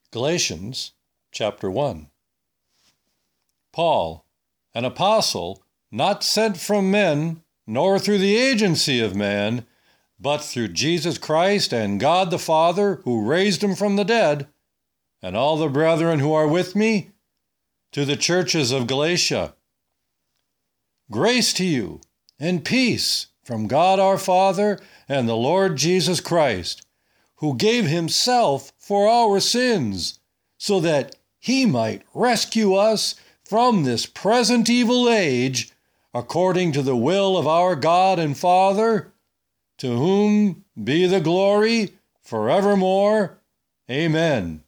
Galatians chapter 1. Paul, an apostle, not sent from men, nor through the agency of man, but through Jesus Christ and God the Father, who raised him from the dead, and all the brethren who are with me, to the churches of Galatia. Grace to you and peace from God our Father and the Lord Jesus Christ, who gave himself for our sins, so that he might rescue us from this present evil age, according to the will of our God and Father, to whom be the glory forevermore. Amen.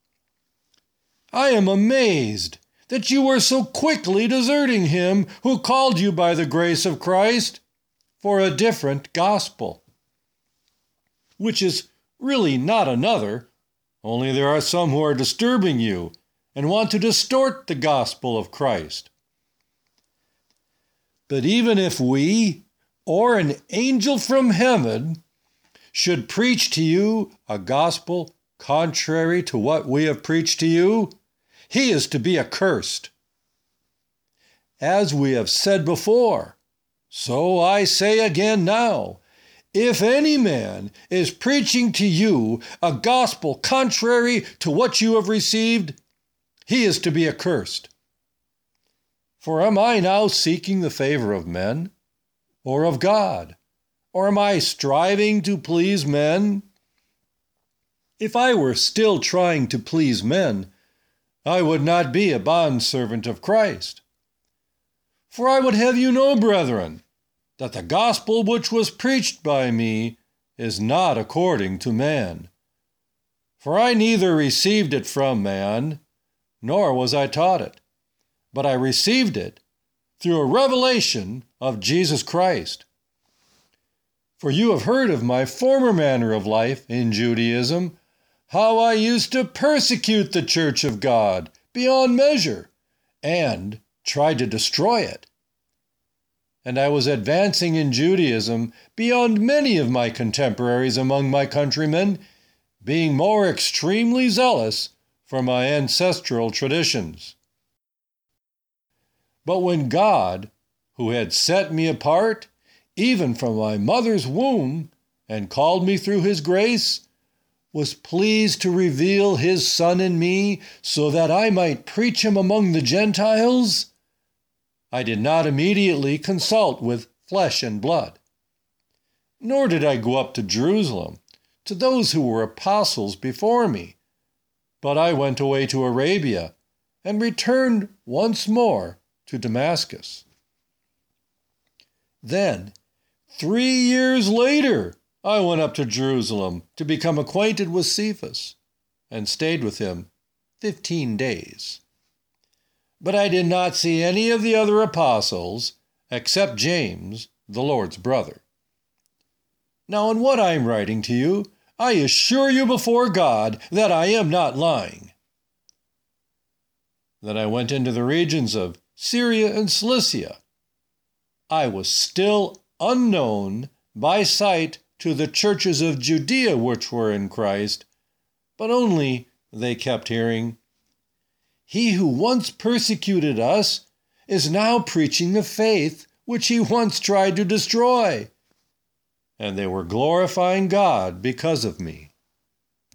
I am amazed that you are so quickly deserting him who called you by the grace of Christ for a different gospel, which is really not another, only there are some who are disturbing you and want to distort the gospel of Christ. But even if we, or an angel from heaven, should preach to you a gospel contrary to what we have preached to you, he is to be accursed. As we have said before, so I say again now, if any man is preaching to you a gospel contrary to what you have received, he is to be accursed. For am I now seeking the favor of men, or of God? Or am I striving to please men? If I were still trying to please men, I would not be a bondservant of Christ. For I would have you know, brethren, that the gospel which was preached by me is not according to man. For I neither received it from man, nor was I taught it, but I received it through a revelation of Jesus Christ. For you have heard of my former manner of life in Judaism, how I used to persecute the church of God beyond measure, and tried to destroy it. And I was advancing in Judaism beyond many of my contemporaries among my countrymen, being more extremely zealous for my ancestral traditions. But when God, who had set me apart, even from my mother's womb, and called me through his grace, was pleased to reveal his Son in me, so that I might preach him among the Gentiles, I did not immediately consult with flesh and blood. Nor did I go up to Jerusalem, to those who were apostles before me, but I went away to Arabia, and returned once more to Damascus. Then, 3 years later, I went up to Jerusalem to become acquainted with Cephas, and stayed with him 15 days. But I did not see any of the other apostles, except James, the Lord's brother. Now, in what I am writing to you, I assure you before God that I am not lying. Then I went into the regions of Syria and Cilicia. I was still unknown by sight to the churches of Judea which were in Christ, but only they kept hearing, "He who once persecuted us is now preaching the faith which he once tried to destroy." And they were glorifying God because of me.